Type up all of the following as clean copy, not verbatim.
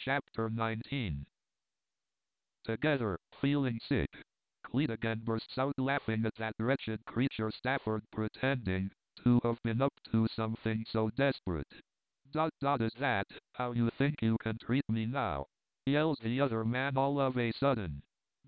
Chapter 19. Together, feeling sick, Cleet again bursts out laughing at that wretched creature Stafford pretending to have been up to something so desperate. Is that how you think you can treat me now? Yells the other man all of a sudden.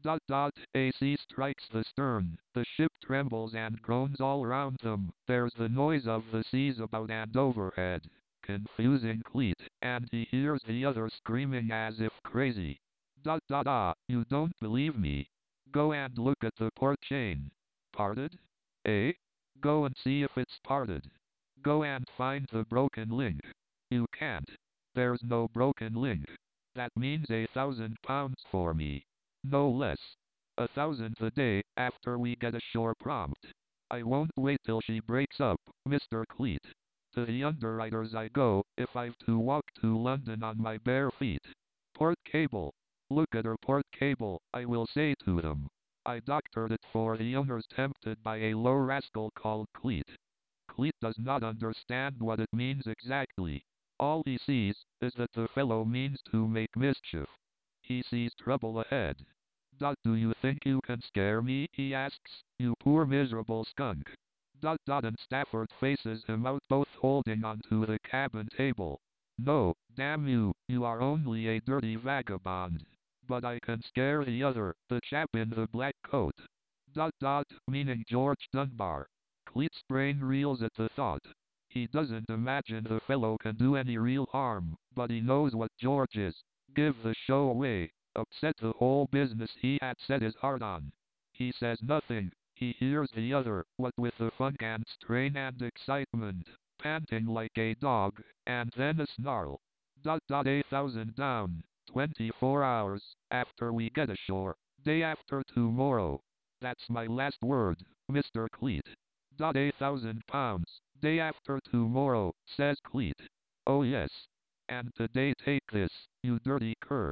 A sea strikes the stern, the ship trembles and groans all round them, there's the noise of the seas about and overhead, confusing Cleet, and he hears the other screaming as if crazy. You don't believe me? Go and look at the port chain. Parted? Eh? Go and see if it's parted. Go and find the broken link. You can't. There's no broken link. That means £1,000 for me. No less. 1,000 a day, after we get ashore prompt. I won't wait till she breaks up, Mr. Cleet. To the underwriters I go, if I've to walk to London on my bare feet. Port cable. Look at her port cable, I will say to them. I doctored it for the owners tempted by a low rascal called Cleet. Cleet does not understand what it means exactly. All he sees is that the fellow means to make mischief. He sees trouble ahead. Do you think you can scare me? He asks, you poor miserable skunk. And Stafford faces him out, both holding onto the cabin table. No, damn you, you are only a dirty vagabond. But I can scare the other, the chap in the black coat. Meaning George Dunbar. Cleet's brain reels at the thought. He doesn't imagine the fellow can do any real harm, but he knows what George is. Give the show away. Upset the whole business he had set his heart on. He says nothing. He hears the other, what with the funk and strain and excitement, panting like a dog, and then a snarl. 1,000 down, 24 hours, after we get ashore, day after tomorrow. That's my last word, Mr. Cleet. £1,000, day after tomorrow, says Cleet. Oh yes. And today take this, you dirty cur.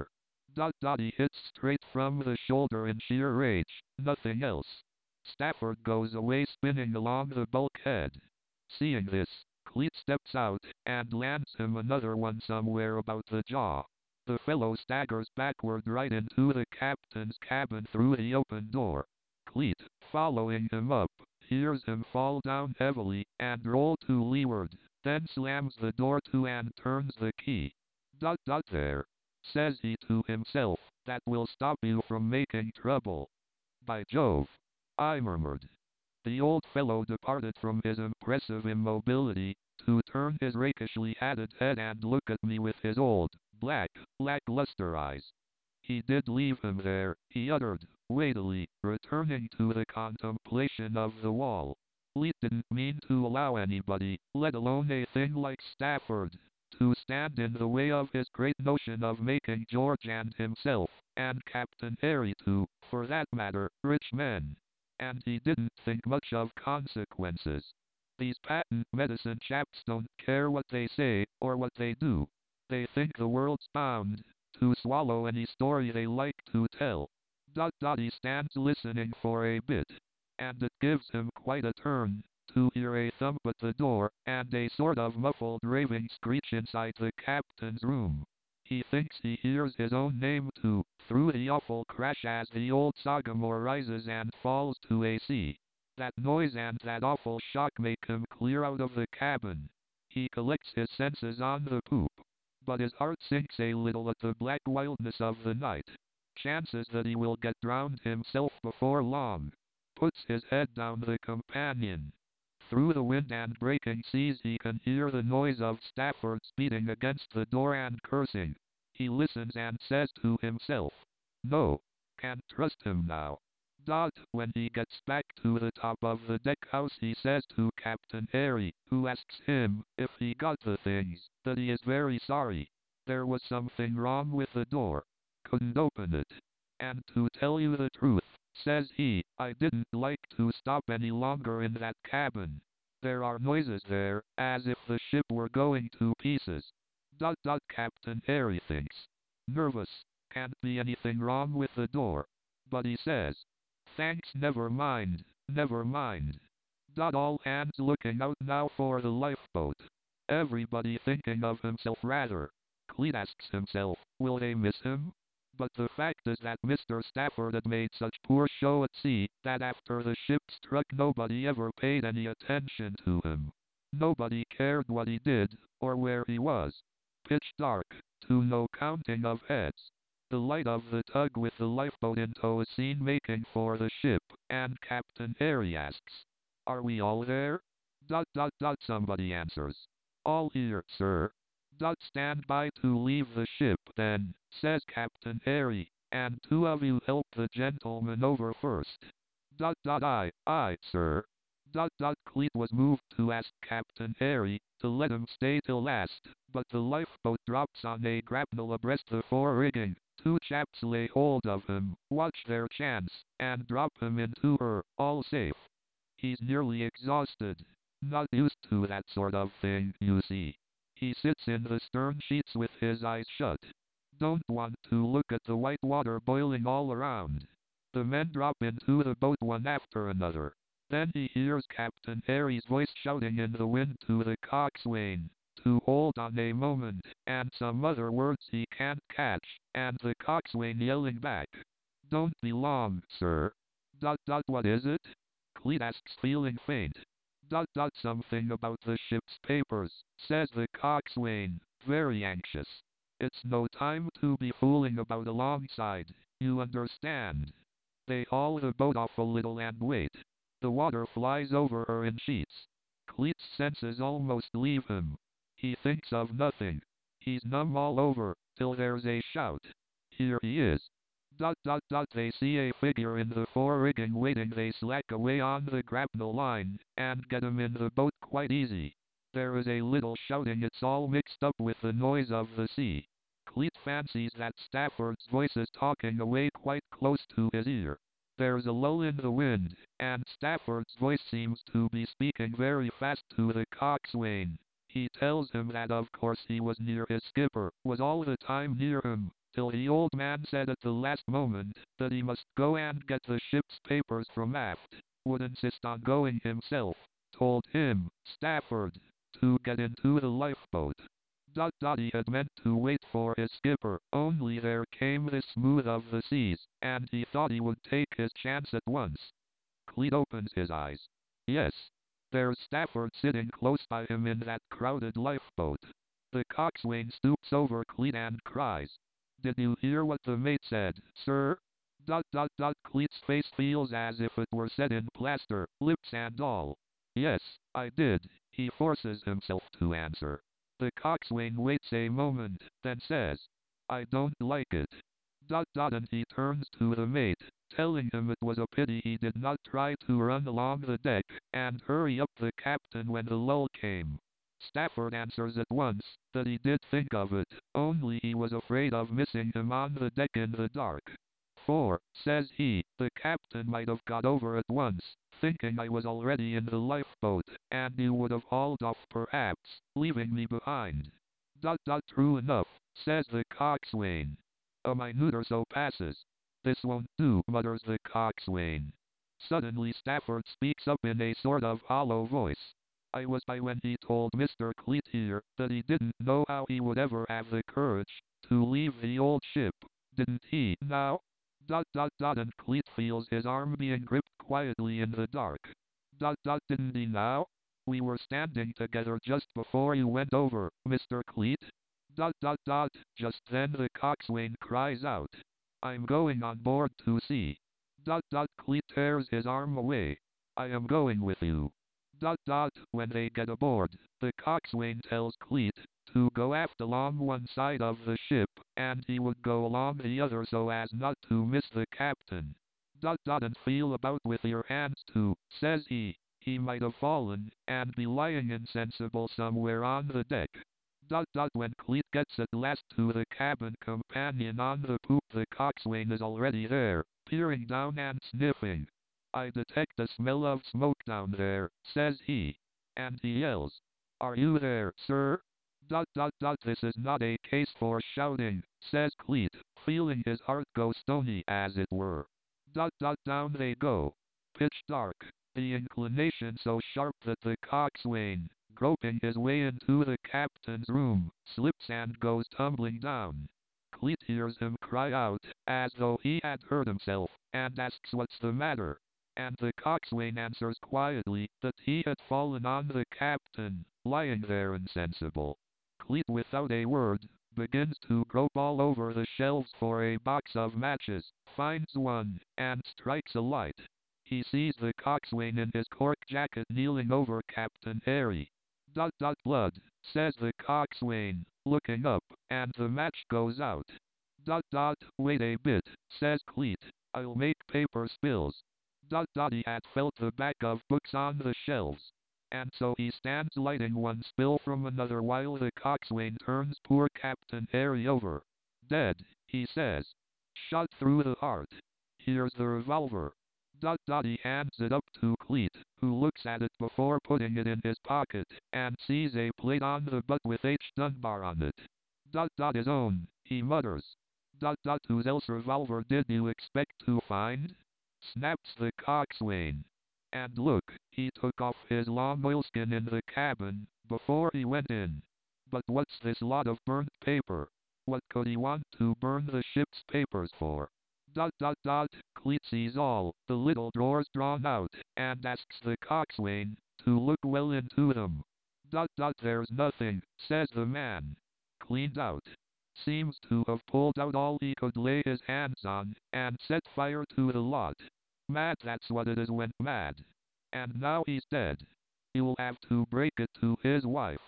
He hits straight from the shoulder in sheer rage, nothing else. Stafford goes away spinning along the bulkhead. Seeing this, Cleet steps out, and lands him another one somewhere about the jaw. The fellow staggers backward right into the captain's cabin through the open door. Cleet, following him up, hears him fall down heavily, and roll to leeward, then slams the door to and turns the key. There, says he to himself, that will stop you from making trouble. By Jove, I murmured. The old fellow departed from his impressive immobility, to turn his rakishly hatted head and look at me with his old, black, lackluster eyes. He did leave him there, he uttered, weightily, returning to the contemplation of the wall. Cleet didn't mean to allow anybody, let alone a thing like Stafford, to stand in the way of his great notion of making George and himself, and Captain Harry too, for that matter, rich men. And he didn't think much of consequences. These patent medicine chaps don't care what they say, or what they do. They think the world's bound to swallow any story they like to tell. He stands listening for a bit, and it gives him quite a turn to hear a thump at the door, and a sort of muffled raving screech inside the captain's room. He thinks he hears his own name too, through the awful crash as the old Sagamore rises and falls to a sea. That noise and that awful shock make him clear out of the cabin. He collects his senses on the poop, but his heart sinks a little at the black wildness of the night. Chances that he will get drowned himself before long. Puts his head down the companion. Through the wind and breaking seas he can hear the noise of Stafford's beating against the door and cursing. He listens and says to himself, no, can't trust him now. When he gets back to the top of the deck house he says to Captain Harry, who asks him if he got the things, that he is very sorry. There was something wrong with the door. Couldn't open it. And to tell you the truth, says he, I didn't like to stop any longer in that cabin. There are noises there, as if the ship were going to pieces. Captain Harry thinks. Nervous. Can't be anything wrong with the door. But he says, thanks, never mind, never mind. All hands looking out now for the lifeboat. Everybody thinking of himself rather. Cleet asks himself, will they miss him? But the fact is that Mr. Stafford had made such poor show at sea, that after the ship struck nobody ever paid any attention to him. Nobody cared what he did, or where he was. Pitch dark, to no counting of heads. The light of the tug with the lifeboat in tow is seen making for the ship, and Captain Harry asks, are we all there? Somebody answers. All here, sir. Stand by to leave the ship then, says Captain Harry, and two of you help the gentleman over first. Aye, sir. Cleet was moved to ask Captain Harry to let him stay till last, but the lifeboat drops on a grapnel abreast the fore rigging. Two chaps lay hold of him, watch their chance, and drop him into her, all safe. He's nearly exhausted. Not used to that sort of thing, you see. He sits in the stern sheets with his eyes shut. Don't want to look at the white water boiling all around. The men drop into the boat one after another. Then he hears Captain Harry's voice shouting in the wind to the coxswain to hold on a moment, and some other words he can't catch, and the coxswain yelling back, don't be long, sir. What is it? Cleet asks, feeling faint. Something about the ship's papers, says the coxswain, very anxious. It's no time to be fooling about alongside, you understand. They haul the boat off a little and wait. The water flies over her in sheets. Cleet's senses almost leave him. He thinks of nothing. He's numb all over, till there's a shout. Here he is. They see a figure in the fore rigging waiting. They slack away on the grapnel line, and get him in the boat quite easy. There is a little shouting. It's all mixed up with the noise of the sea. Cleet fancies that Stafford's voice is talking away quite close to his ear. There's a lull in the wind, and Stafford's voice seems to be speaking very fast to the coxswain. He tells him that of course he was near his skipper, was all the time near him, till the old man said at the last moment that he must go and get the ship's papers from aft, would insist on going himself, told him, Stafford, to get into the lifeboat. He had meant to wait for his skipper, only there came this smooth of the seas, and he thought he would take his chance at once. Cleet opens his eyes. Yes. There's Stafford sitting close by him in that crowded lifeboat. The coxswain stoops over Cleet and cries, did you hear what the mate said, sir? Cleet's face feels as if it were set in plaster, lips and all. Yes, I did, he forces himself to answer. The coxswain waits a moment, then says, I don't like it. And he turns to the mate, telling him it was a pity he did not try to run along the deck, and hurry up the captain when the lull came. Stafford answers at once, that he did think of it, only he was afraid of missing him on the deck in the dark. For, says he, the captain might have got over at once, thinking I was already in the lifeboat, and you would have hauled off perhaps, leaving me behind. True enough, says the coxswain. A minute or so passes. This won't do, mutters the coxswain. Suddenly Stafford speaks up in a sort of hollow voice. I was by when he told Mr. Cleet here that he didn't know how he would ever have the courage to leave the old ship, didn't he, now? And Cleet feels his arm being gripped quietly in the dark. Didn't he now? We were standing together just before you went over, Mr. Cleet. Just then the coxswain cries out, I'm going on board to see. Cleet tears his arm away. I am going with you. When they get aboard, the coxswain tells Cleet to go aft along one side of the ship, and he would go along the other so as not to miss the captain. And feel about with your hands too, says he. He might have fallen, and be lying insensible somewhere on the deck. When Cleet gets at last to the cabin companion on the poop, the coxswain is already there, peering down and sniffing. I detect a smell of smoke down there, says he. And he yells, are you there, sir? This is not a case for shouting, says Cleet, feeling his heart go stony as it were. Down they go. Pitch dark. The inclination so sharp that the coxswain, groping his way into the captain's room, slips and goes tumbling down. Cleet hears him cry out, as though he had hurt himself, and asks what's the matter. And the coxswain answers quietly that he had fallen on the captain, lying there insensible. Cleet, without a word, begins to grope all over the shelves for a box of matches, finds one, and strikes a light. He sees the coxswain in his cork jacket kneeling over Captain Harry. Blood, says the coxswain, looking up, and the match goes out. Wait a bit, says Cleet, I'll make paper spills. He had felt the back of books on the shelves, and so he stands lighting one spill from another while the coxswain turns poor Captain Harry over. Dead, he says. Shot through the heart. Here's the revolver. He hands it up to Cleet, who looks at it before putting it in his pocket, and sees a plate on the butt with H. Dunbar on it. His own, he mutters. Whose else revolver did you expect to find? Snaps the coxswain. And look, he took off his long oilskin in the cabin, before he went in. But what's this lot of burnt paper? What could he want to burn the ship's papers for? Cleet sees all, the little drawers drawn out, and asks the coxswain to look well into them. There's nothing, says the man. Cleaned out. Seems to have pulled out all he could lay his hands on, and set fire to the lot. Mad, that's what it is, went mad. And now he's dead. He'll have to break it to his wife.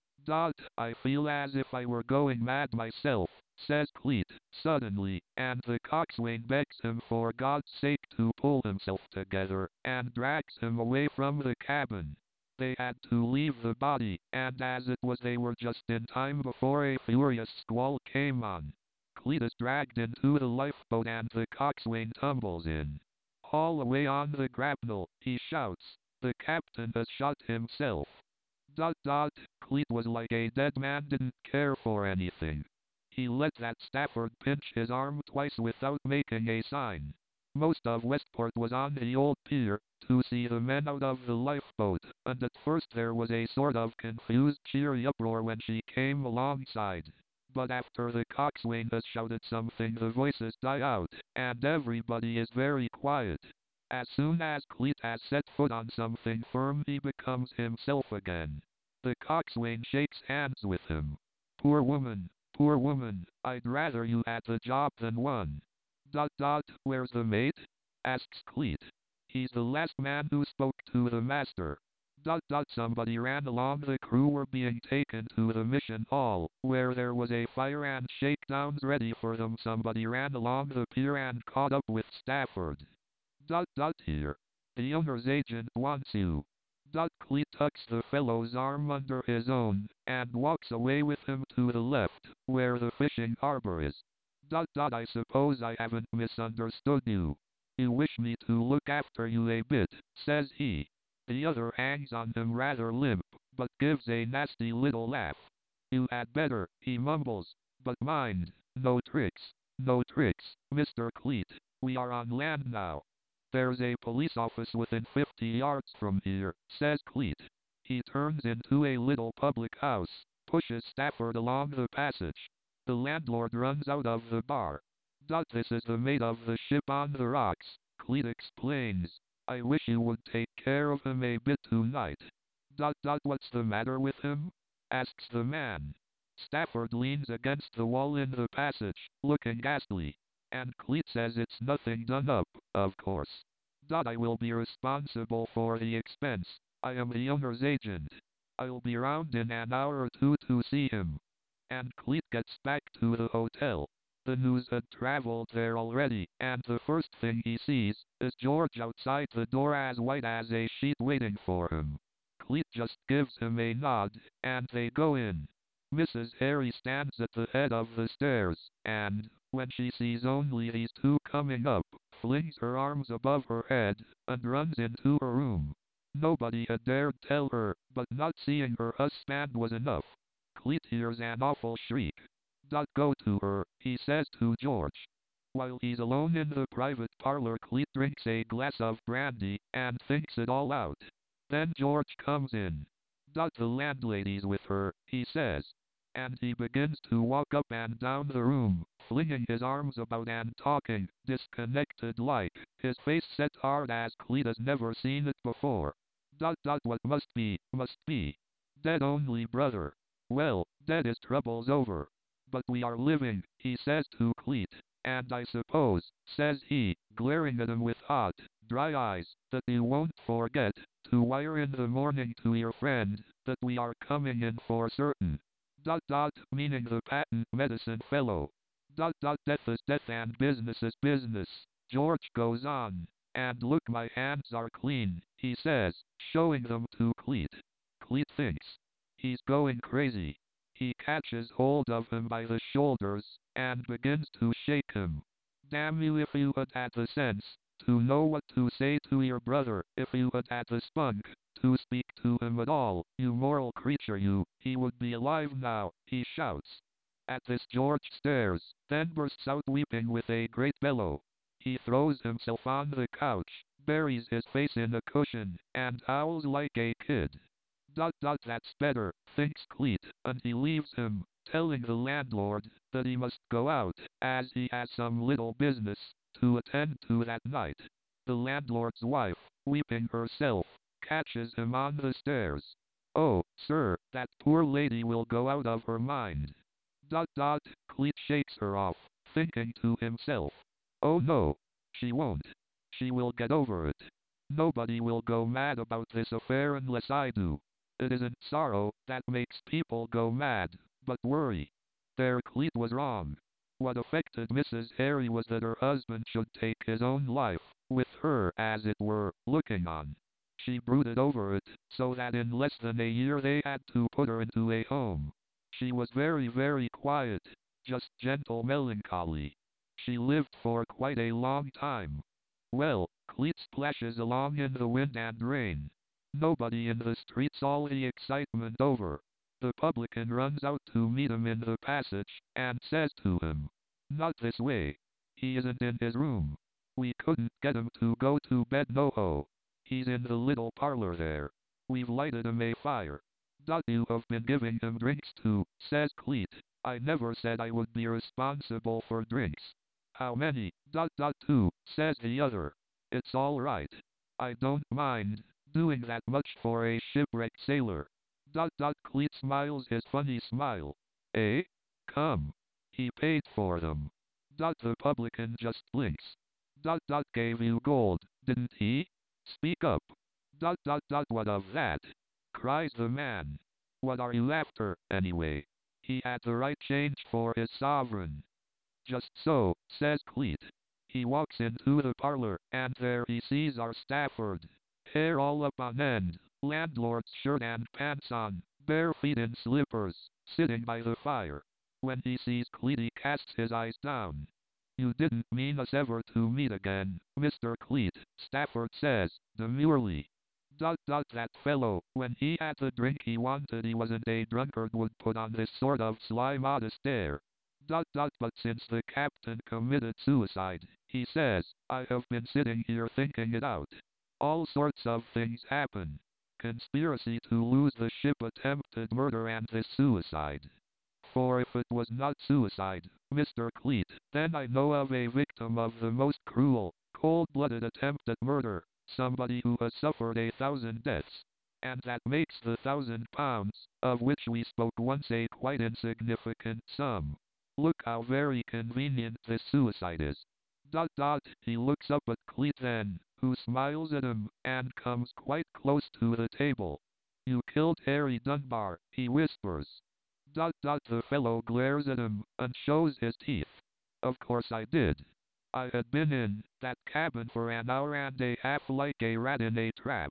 I feel as if I were going mad myself, says Cleet, suddenly, and the coxswain begs him for God's sake to pull himself together, and drags him away from the cabin. They had to leave the body, and as it was they were just in time before a furious squall came on. Cleet is dragged into the lifeboat and the coxswain tumbles in. Haul away on the grapnel, he shouts. The captain has shot himself. Cleet was like a dead man, didn't care for anything. He let that Stafford pinch his arm twice without making a sign. Most of Westport was on the old pier, to see the men out of the lifeboat, and at first there was a sort of confused cheery uproar when she came alongside. But after the coxswain has shouted something the voices die out, and everybody is very quiet. As soon as Cleet has set foot on something firm he becomes himself again. The coxswain shakes hands with him. Poor woman, I'd rather you had the job than one. Where's the mate? Asks Cleet. He's the last man who spoke to the master. Somebody ran along, the crew were being taken to the mission hall, where there was a fire and shakedowns ready for them. Somebody ran along the pier and caught up with Stafford. Here. The owner's agent wants you. Cleet tucks the fellow's arm under his own, and walks away with him to the left, where the fishing harbor is. I suppose I haven't misunderstood you. You wish me to look after you a bit, says he. The other hangs on him rather limp, but gives a nasty little laugh. You had better, he mumbles. But mind, no tricks, Mr. Cleet. We are on land now. There's a police office within 50 yards from here, says Cleet. He turns into a little public house, pushes Stafford along the passage. The landlord runs out of the bar. This is the mate of the ship on the rocks, Cleet explains. I wish you would take care of him a bit tonight. What's the matter with him? Asks the man. Stafford leans against the wall in the passage, looking ghastly. And Cleet says it's nothing done up, of course. I will be responsible for the expense. I am the owner's agent. I'll be round in an hour or two to see him. And Cleet gets back to the hotel. The news had traveled there already, and the first thing he sees is George outside the door as white as a sheet waiting for him. Cleet just gives him a nod, and they go in. Mrs. Harry stands at the head of the stairs, and, when she sees only these two coming up, flings her arms above her head, and runs into her room. Nobody had dared tell her, but not seeing her husband was enough. Cleet hears an awful shriek. Go to her, he says to George. While he's alone in the private parlor, Cleet drinks a glass of brandy, and thinks it all out. Then George comes in. The landlady's with her, he says. And he begins to walk up and down the room, flinging his arms about and talking, disconnected like, his face set hard as Cletus never seen it before. What must be, must be. Dead only brother. Well, dead is trouble's over. But we are living, he says to Cleet. And I suppose, says he, glaring at him with hot, dry eyes, that you won't forget to wire in the morning to your friend that we are coming in for certain. Meaning the patent medicine fellow. Death is death and business is business. George goes on. And look, my hands are clean, he says, showing them to Cleet. Cleet thinks he's going crazy. He catches hold of him by the shoulders and begins to shake him. Damn you, if you had the sense to know what to say to your brother, if you had the spunk to speak to him at all, you moral creature you, he would be alive now, he shouts. At this George stares, then bursts out weeping with a great bellow. He throws himself on the couch, buries his face in a cushion, and howls like a kid. That's better, thinks Cleet, and he leaves him, telling the landlord that he must go out, as he has some little business to attend to that night. The landlord's wife, weeping herself, catches him on the stairs. Oh, sir, that poor lady will go out of her mind. Cleet shakes her off, thinking to himself. Oh no, she won't. She will get over it. Nobody will go mad about this affair unless I do. It isn't sorrow that makes people go mad, but worry. There, Cleet was wrong. What affected Mrs. Harry was that her husband should take his own life, with her, as it were, looking on. She brooded over it, so that in less than a year they had to put her into a home. She was very, very quiet, just gentle melancholy. She lived for quite a long time. Well, Cleet splashes along in the wind and rain. Nobody in the streets, all the excitement over. The publican runs out to meet him in the passage, and says to him, "Not this way. He isn't in his room. We couldn't get him to go to bed, no-ho. He's in the little parlor there. We've lighted him a fire." You have been giving him drinks too, says Cleet. I never said I would be responsible for drinks. How many? Two, says the other. It's all right. I don't mind doing that much for a shipwrecked sailor. Cleet smiles his funny smile. Eh? Come. He paid for them. The publican just blinks. Gave you gold, didn't he? Speak up. What of that? Cries the man. What are you after, anyway? He had the right change for his sovereign. Just so, says Cleet. He walks into the parlor, and there he sees our Stafford. Hair all up on end, landlord's shirt and pants on, bare feet in slippers, sitting by the fire. When he sees Cleet he casts his eyes down. You didn't mean us ever to meet again, Mr. Cleet, Stafford says, demurely. That fellow, when he had the drink he wanted he wasn't a drunkard, would put on this sort of sly modest air. But since the captain committed suicide, he says, I have been sitting here thinking it out. All sorts of things happen. Conspiracy to lose the ship, attempted murder, and this suicide. For if it was not suicide, Mr. Cleet, then I know of a victim of the most cruel, cold-blooded attempt at murder, somebody who has suffered 1,000 deaths. And that makes the £1,000, of which we spoke once, a quite insignificant sum. Look how very convenient this suicide is. He looks up at Cleet then, who smiles at him, and comes quite close to the table. You killed Harry Dunbar, he whispers. The fellow glares at him, and shows his teeth. Of course I did. I had been in that cabin for an hour and a half like a rat in a trap.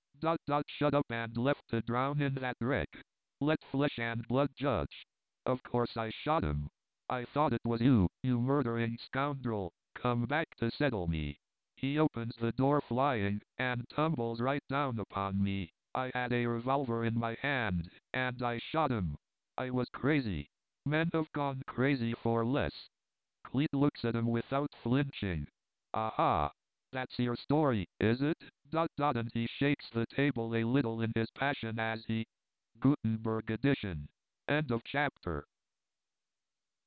Shut up and left to drown in that wreck. Let flesh and blood judge. Of course I shot him. I thought it was you, you murdering scoundrel, come back to settle me. He opens the door flying, and tumbles right down upon me. I had a revolver in my hand, and I shot him. I was crazy. Men have gone crazy for less. Cleet looks at him without flinching. Aha! That's your story, is it? And he shakes the table a little in his passion as he Gutenberg edition. End of chapter.